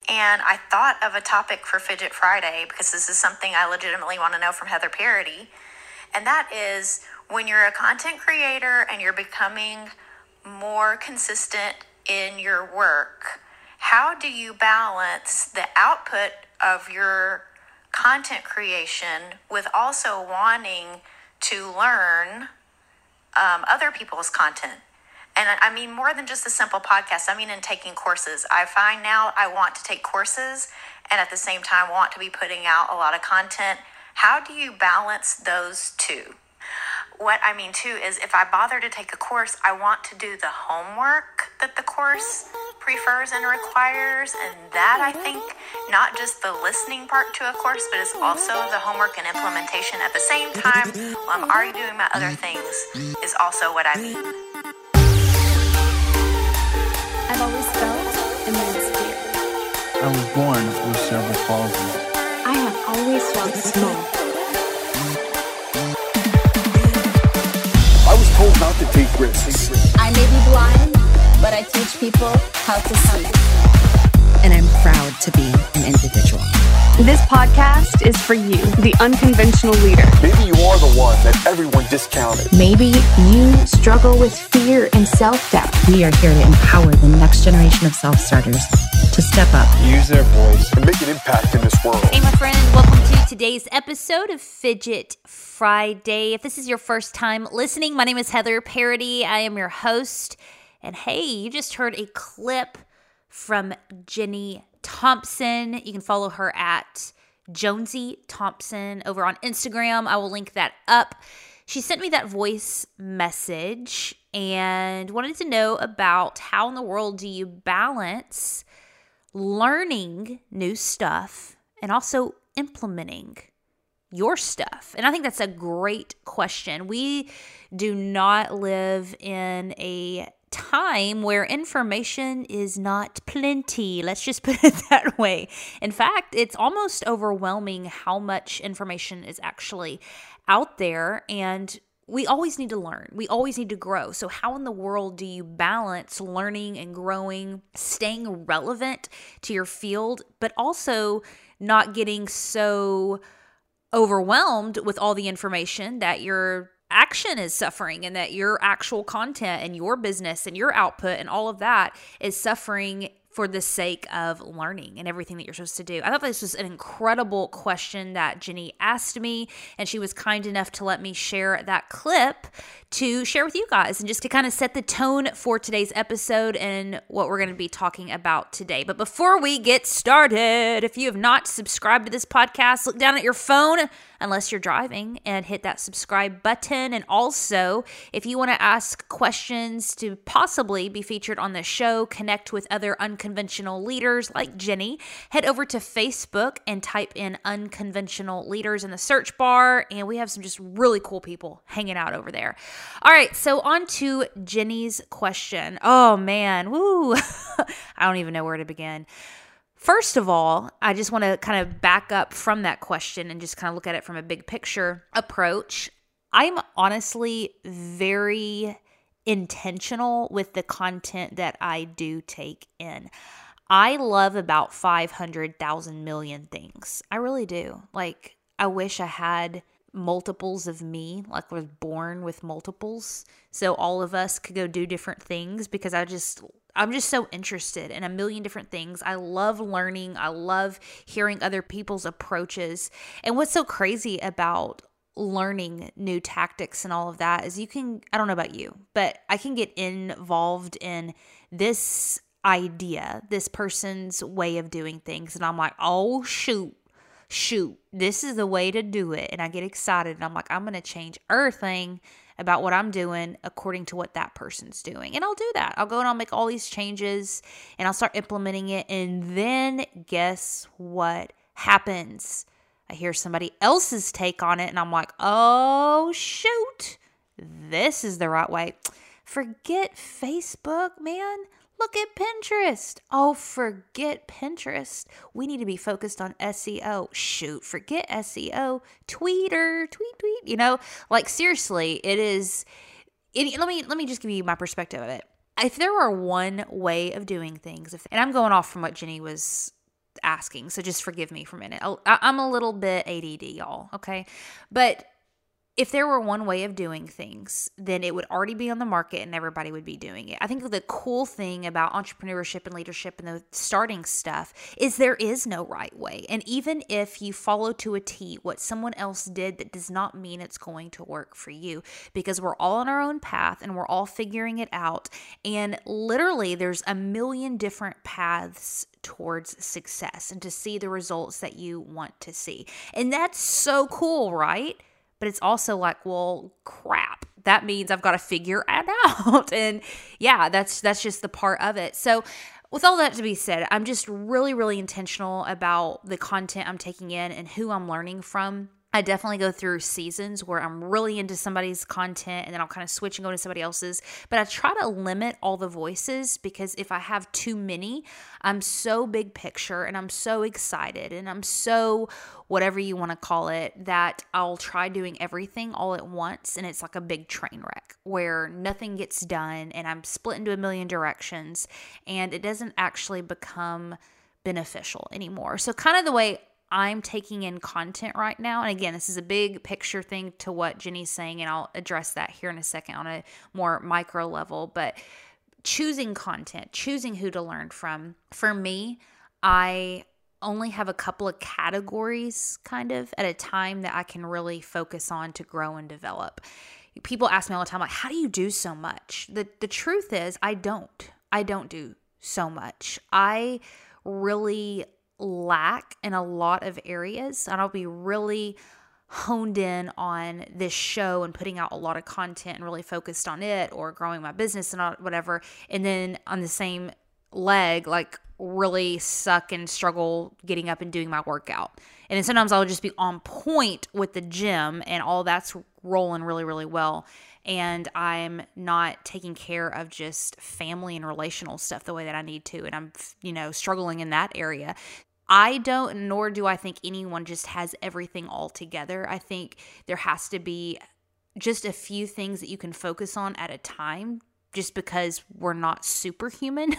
And I thought of a topic for Fidget Friday because this is something I legitimately want to know from Heather Parody. And that is, when you're a content creator and you're becoming more consistent in your work, how do you balance the output of your content creation with also wanting to learn other people's content? And I mean more than just a simple podcast. I mean in taking courses. I find now I want to take courses and at the same time want to be putting out a lot of content. How do you balance those two? What I mean too is, if I bother to take a course, I want to do the homework that the course prefers and requires. And that, I think, not just the listening part to a course, but it's also the homework and implementation at the same time while I'm already doing my other things is also what I mean. I've always felt and lived fear. I was born with cerebral palsy. I have always felt small. I was told not to take risks. I may be blind, but I teach people how to see. And I'm proud to be an individual. This podcast is for you, the unconventional leader. Maybe you are the one that everyone discounted. Maybe you struggle with fear and self-doubt. We are here to empower the next generation of self-starters to step up, Use their voice. And make an impact in this world. Hey, my friend, welcome to today's episode of Fidget Friday. If this is your first time listening, my name is Heather Parody. I am your host. And hey, you just heard a clip from Jenny Thompson. You can follow her at Jonesy Thompson over on Instagram. I will link that up. She sent me that voice message and wanted to know about how in the world do you balance learning new stuff and also implementing your stuff. And I think that's a great question. We do not live in a time where information is not plenty. Let's just put it that way. In fact, it's almost overwhelming how much information is actually out there, and we always need to learn. We always need to grow. So how in the world do you balance learning and growing, staying relevant to your field, but also not getting so overwhelmed with all the information that your action is suffering and that your actual content and your business and your output and all of that is suffering for the sake of learning and everything that you're supposed to do? I thought this was an incredible question that Jenny asked me, and she was kind enough to let me share that clip to share with you guys and just to kind of set the tone for today's episode and what we're going to be talking about today. But before we get started, if you have not subscribed to this podcast, look down at your phone unless you're driving and hit that subscribe button. And also, if you want to ask questions to possibly be featured on the show, connect with other unconventional leaders like Jenny, head over to Facebook and type in Unconventional Leaders in the search bar. And we have some just really cool people hanging out over there. All right, so on to Jenny's question. Oh man, woo. I don't even know where to begin. First of all, I just want to kind of back up from that question and just kind of look at it from a big picture approach. I'm honestly very intentional with the content that I do take in. I love about 500,000 million things. I really do. Like, I wish I had multiples of me, like was born with multiples, so all of us could go do different things, because I'm just so interested in a million different things. I love learning. I love hearing other people's approaches. And what's so crazy about learning new tactics and all of that is I don't know about you, but I can get involved in this idea, this person's way of doing things, and I'm like, oh shoot, this is the way to do it. And I get excited and I'm like, I'm going to change everything about what I'm doing according to what that person's doing. And I'll do that. I'll go and I'll make all these changes and I'll start implementing it. And then guess what happens? I hear somebody else's take on it and I'm like, oh shoot, this is the right way. Forget Facebook, man. Look at Pinterest. Oh, forget Pinterest. We need to be focused on SEO. Shoot, forget SEO. Tweet. Like seriously, it is. Let me just give you my perspective of it. If there were one way of doing things, and I'm going off from what Jenny was asking. So just forgive me for a minute. I'm a little bit ADD, y'all. Okay. But if there were one way of doing things, then it would already be on the market and everybody would be doing it. I think the cool thing about entrepreneurship and leadership and the starting stuff is there is no right way. And even if you follow to a T what someone else did, that does not mean it's going to work for you, because we're all on our own path and we're all figuring it out. And literally there's a million different paths towards success and to see the results that you want to see. And that's so cool, right? But it's also like, well, crap. That means I've got to figure it out. And yeah, that's just the part of it. So with all that to be said, I'm just really, really intentional about the content I'm taking in and who I'm learning from. I definitely go through seasons where I'm really into somebody's content and then I'll kind of switch and go to somebody else's. But I try to limit all the voices, because if I have too many, I'm so big picture and I'm so excited and I'm so whatever you want to call it, that I'll try doing everything all at once. And it's like a big train wreck where nothing gets done and I'm split into a million directions and it doesn't actually become beneficial anymore. So kind of the way I'm taking in content right now. And again, this is a big picture thing to what Jenny's saying, and I'll address that here in a second on a more micro level. But choosing content, choosing who to learn from. For me, I only have a couple of categories kind of at a time that I can really focus on to grow and develop. People ask me all the time, like, how do you do so much? The truth is I don't do so much. I really lack in a lot of areas, and I'll be really honed in on this show and putting out a lot of content and really focused on it, or growing my business and whatever. And then on the same leg, like really suck and struggle getting up and doing my workout. And then sometimes I'll just be on point with the gym and all that's rolling really, really well. And I'm not taking care of just family and relational stuff the way that I need to. And I'm, struggling in that area. I don't, nor do I think anyone just has everything all together. I think there has to be just a few things that you can focus on at a time, just because we're not superhuman.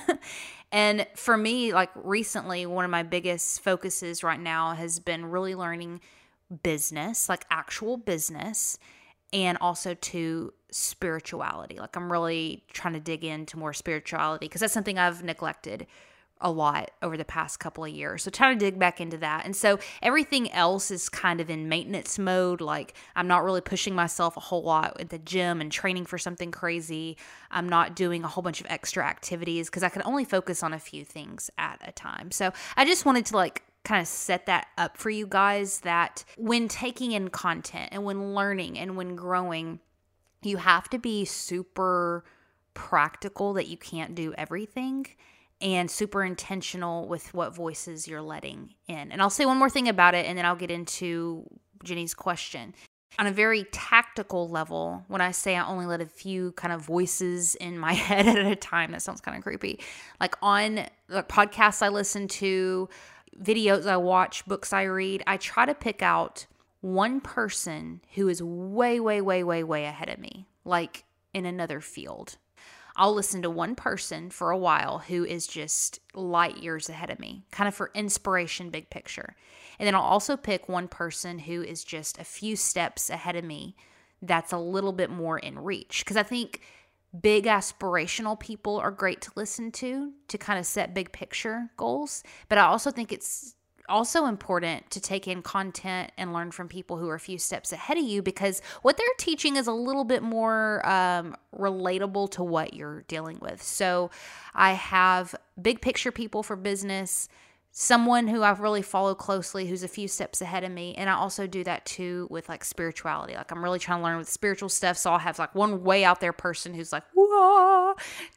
And for me, like recently, one of my biggest focuses right now has been really learning business, like actual business, and also to spirituality. Like I'm really trying to dig into more spirituality, because that's something I've neglected a lot over the past couple of years. So trying to dig back into that. And so everything else is kind of in maintenance mode. Like I'm not really pushing myself a whole lot at the gym and training for something crazy. I'm not doing a whole bunch of extra activities because I can only focus on a few things at a time. So I just wanted to kind of set that up for you guys, that when taking in content and when learning and when growing, you have to be super practical that you can't do everything, and super intentional with what voices you're letting in. And I'll say one more thing about it, and then I'll get into Jenny's question. On a very tactical level, when I say I only let a few kind of voices in my head at a time, that sounds kind of creepy. Like on the podcasts I listen to, videos I watch, books I read, I try to pick out one person who is way, way, way, way, way ahead of me, like in another field. I'll listen to one person for a while who is just light years ahead of me, kind of for inspiration, big picture. And then I'll also pick one person who is just a few steps ahead of me that's a little bit more in reach. Because I think big aspirational people are great to listen to kind of set big picture goals. But I also think it's also important to take in content and learn from people who are a few steps ahead of you, because what they're teaching is a little bit more relatable to what you're dealing with. So I have big picture people for business, someone who I've really followed closely who's a few steps ahead of me. And I also do that too with like spirituality. Like I'm really trying to learn with spiritual stuff. So I'll have like one way out there person who's like, whoa,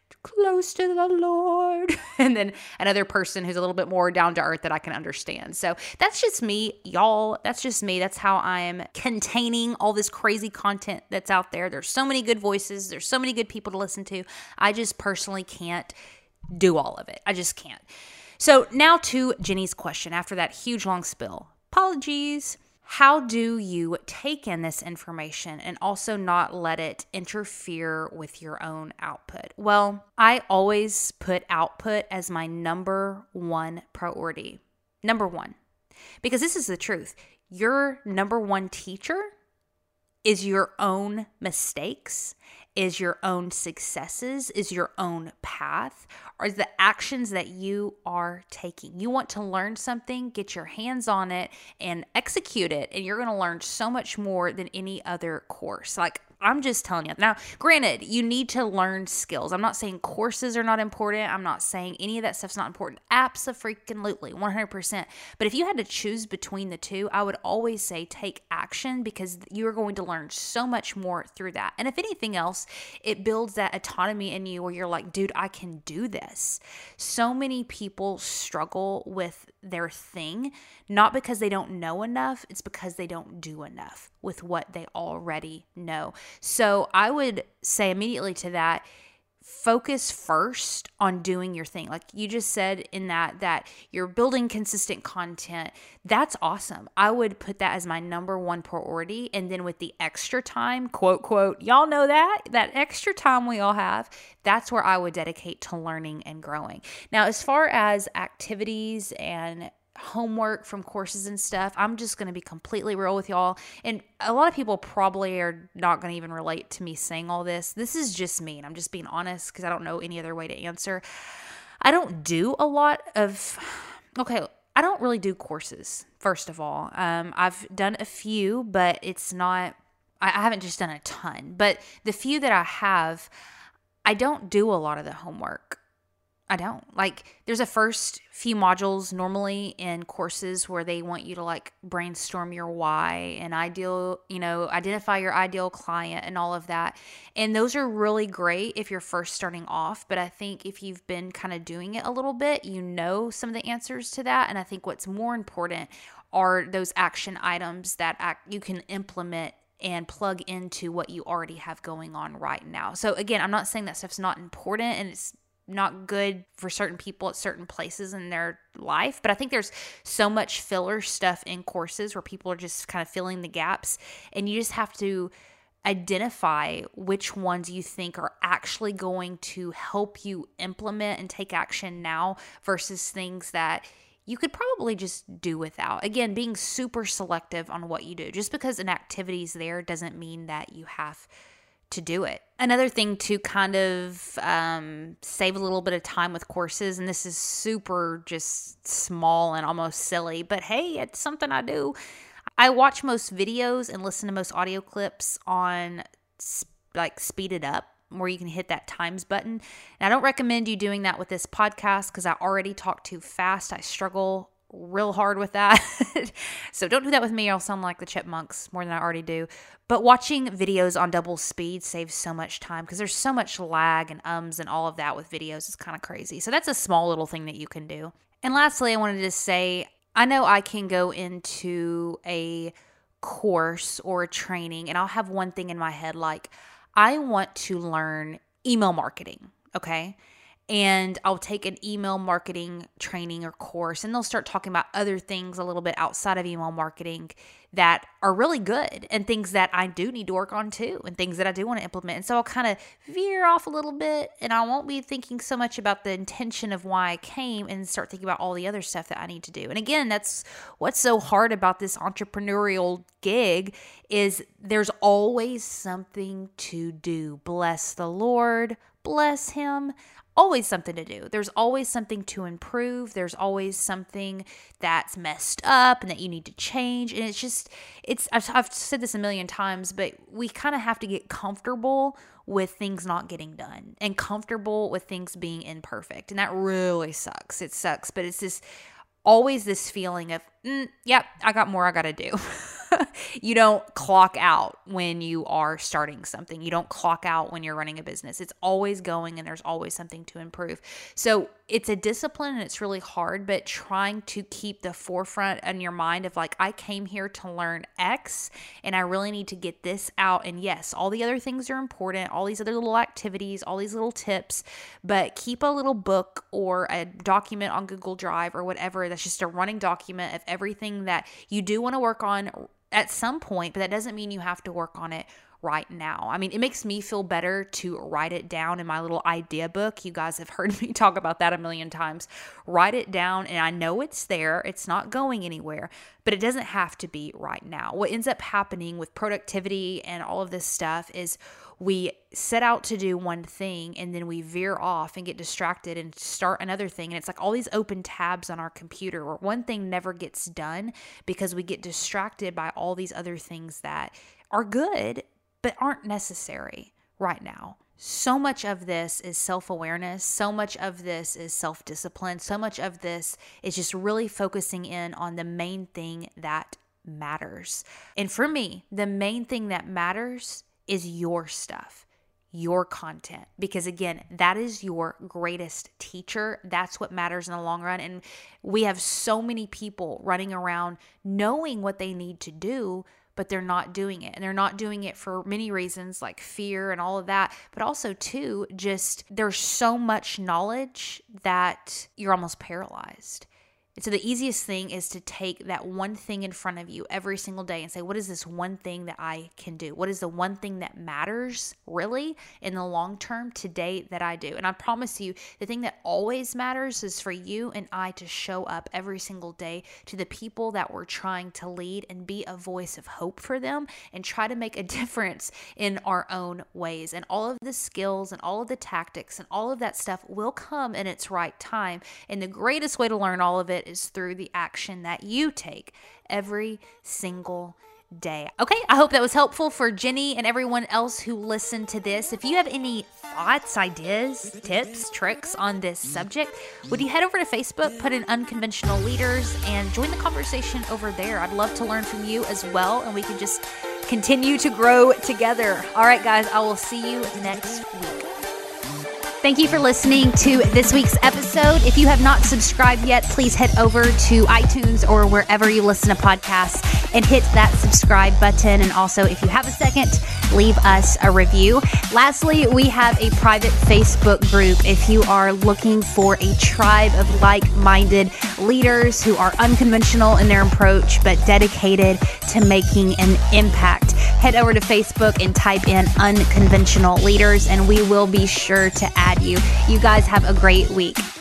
close to the Lord. And then another person who's a little bit more down to earth that I can understand. So that's just me, y'all. That's just me. That's how I'm containing all this crazy content that's out there. There's so many good voices. There's so many good people to listen to. I just personally can't do all of it. I just can't. So now to Jenny's question after that huge long spill. Apologies. How do you take in this information and also not let it interfere with your own output? Well, I always put output as my number one priority. Number one. Because this is the truth. Your number one teacher is your own mistakes, is your own successes, is your own path, or is the actions that you are taking. You want to learn something, get your hands on it and execute it, and you're going to learn so much more than any other course. Like, I'm just telling you. Now, granted, you need to learn skills. I'm not saying courses are not important. I'm not saying any of that stuff's not important. Abso-freaking-lutely, 100%. But if you had to choose between the two, I would always say take action, because you're going to learn so much more through that. And if anything else, it builds that autonomy in you where you're like, dude, I can do this. So many people struggle with their thing, not because they don't know enough, it's because they don't do enough with what they already know. So I would say immediately to that, focus first on doing your thing. Like you just said in that you're building consistent content. That's awesome. I would put that as my number one priority. And then with the extra time, quote, quote, y'all know that extra time we all have, that's where I would dedicate to learning and growing. Now, as far as activities and homework from courses and stuff, I'm just going to be completely real with y'all. And a lot of people probably are not going to even relate to me saying all this. This is just me, and I'm just being honest because I don't know any other way to answer. I don't do a lot of, I don't really do courses, first of all. I've done a few, but it's not, I haven't just done a ton. But the few that I have, I don't do a lot of the homework. I don't. Like, there's a first few modules normally in courses where they want you to like brainstorm your why and identify your ideal client and all of that. And those are really great if you're first starting off. But I think if you've been kind of doing it a little bit, you know some of the answers to that. And I think what's more important are those action items that you can implement and plug into what you already have going on right now. So again, I'm not saying that stuff's not important and it's not good for certain people at certain places in their life, but I think there's so much filler stuff in courses where people are just kind of filling the gaps, and you just have to identify which ones you think are actually going to help you implement and take action now versus things that you could probably just do without. Again, being super selective on what you do. Just because an activity is there doesn't mean that you have to do it. Another thing to kind of save a little bit of time with courses, and this is super just small and almost silly, but hey, it's something I do. I watch most videos and listen to most audio clips on like speeded up, where you can hit that times button. And I don't recommend you doing that with this podcast because I already talk too fast. I struggle real hard with that. So don't do that with me. I'll sound like the chipmunks more than I already do. But watching videos on double speed saves so much time because there's so much lag and ums and all of that with videos. It's kind of crazy. So that's a small little thing that you can do. And lastly, I wanted to say, I know I can go into a course or a training and I'll have one thing in my head, like I want to learn email marketing. Okay. And I'll take an email marketing training or course, and they'll start talking about other things a little bit outside of email marketing that are really good and things that I do need to work on too and things that I do want to implement. And so I'll kind of veer off a little bit and I won't be thinking so much about the intention of why I came and start thinking about all the other stuff that I need to do. And again, that's what's so hard about this entrepreneurial gig is there's always something to do. Bless the Lord, bless him. Always something to do. There's always something to improve. There's always something that's messed up and that you need to change. And I've said this a million times, but we kind of have to get comfortable with things not getting done and comfortable with things being imperfect. And that really sucks. It sucks, but it's always this feeling of, yep, I got more I got to do. You don't clock out when you are starting something. You don't clock out when you're running a business. It's always going and there's always something to improve. So it's a discipline and it's really hard, but trying to keep the forefront in your mind of like, I came here to learn X and I really need to get this out. And yes, all the other things are important, all these other little activities, all these little tips, but keep a little book or a document on Google Drive or whatever. That's just a running document of everything that you do want to work on at some point, but that doesn't mean you have to work on it right now. I mean, it makes me feel better to write it down in my little idea book. You guys have heard me talk about that a million times. Write it down, and I know it's there. It's not going anywhere, but it doesn't have to be right now. What ends up happening with productivity and all of this stuff is we set out to do one thing and then we veer off and get distracted and start another thing. And it's like all these open tabs on our computer where one thing never gets done because we get distracted by all these other things that are good but aren't necessary right now. So much of this is self-awareness. So much of this is self-discipline. So much of this is just really focusing in on the main thing that matters. And for me, the main thing that matters is your stuff, your content. Because again, that is your greatest teacher. That's what matters in the long run. And we have so many people running around knowing what they need to do, but they're not doing it. And they're not doing it for many reasons like fear and all of that. But also too, just there's so much knowledge that you're almost paralyzed. And so the easiest thing is to take that one thing in front of you every single day and say, what is this one thing that I can do? What is the one thing that matters really in the long term today that I do? And I promise you, the thing that always matters is for you and I to show up every single day to the people that we're trying to lead and be a voice of hope for them and try to make a difference in our own ways. And all of the skills and all of the tactics and all of that stuff will come in its right time. And the greatest way to learn all of it is through the action that you take every single day. Okay, I hope that was helpful for Jenny and everyone else who listened to this. If you have any thoughts, ideas, tips, tricks on this subject, would you head over to Facebook, put in Unconventional Leaders, and join the conversation over there? I'd love to learn from you as well, and we can just continue to grow together. All right, guys, I will see you next week. Thank you for listening to this week's episode. If you have not subscribed yet, please head over to iTunes or wherever you listen to podcasts and hit that subscribe button. And also, if you have a second, leave us a review. Lastly, we have a private Facebook group if you are looking for a tribe of like-minded leaders who are unconventional in their approach but dedicated to making an impact. Head over to Facebook and type in Unconventional Leaders, and we will be sure to add you. You guys have a great week.